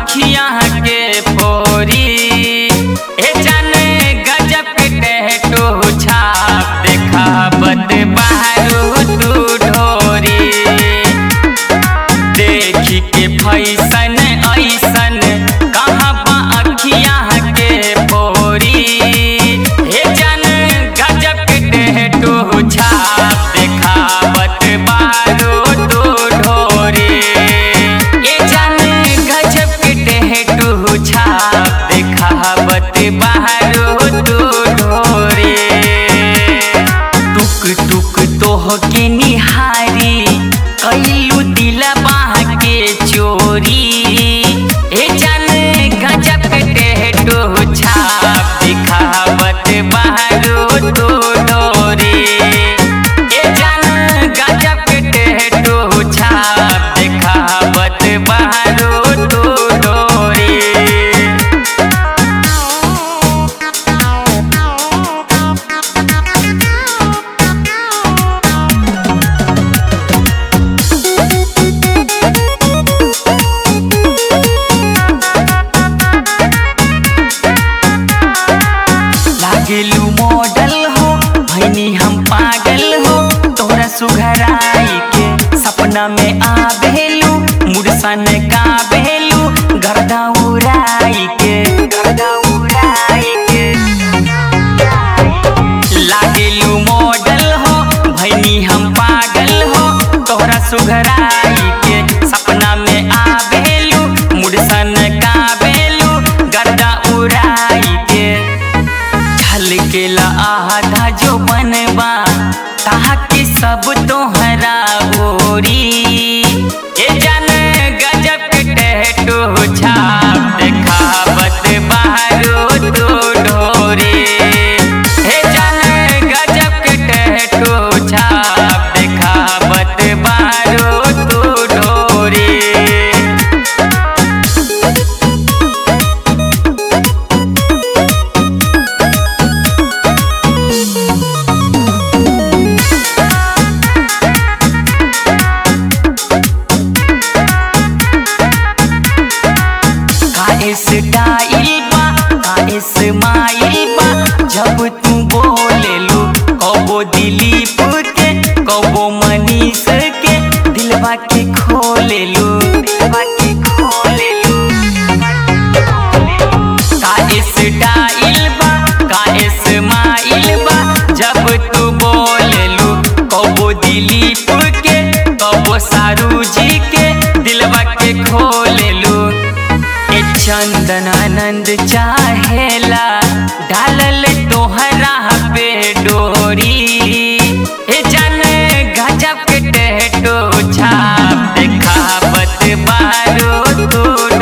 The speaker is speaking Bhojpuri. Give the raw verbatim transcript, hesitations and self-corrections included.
अखियां के फोरी। ए जाने गजब के टैटू छाप देखावत बारू तू ढोरी। देखी के फैसन ऐसन कहाँ बा अखियां के फोरी। ए जाने गजब के टैटू छाप देखावत बारू तू ढोरी। ए जाने गजब के टैटू छाप देखावत बारू तू ढोरी। टुक टुक तोह के निहारी कैलू दिलवा के चोरी। ए जाने गजब के टैटू छाप देखावत बारू तू ढोरी। ए जाने गजब के टैटू छाप देखावत बारू तू ढोरी। लागलू मॉडल हो भैनी हम पागल हो तोरा सुघराई के सपना में आबेलू मुरसन का बेलू गर्दा उड़ाई के गर्दा उड़ाई के। लागलू मॉडल हो भैनी हम पागल हो तोरा सुघराई के सपना में आबेलू मुरसन का बेलू गर्दा उड़ाई के। झलकेला आधा जो बनवा ताकि सब तोहरा ओरी। ए जाने गजब के टैटू छाप देखावत बारू तू ढोरी। ए जाने गजब के टैटू छाप देखावत बारू तू ढोरी। स्टाइल बा का स्माइल बा जब तू बोलेलू कबो दिलीप के कबो मनीष के दिलवा के खोलेलू दिलवा के खोलेलू। का स्टाइल बा का स्माइल बा जब तू बोलेलू कबो दिलीप के कबो सारू जी के दिलवा के खोलेलू। चंदन आनंद चाहेला डालल तोहरा पे डोरी। ए जाने गजब के टैटू छाप देखावत बारू तू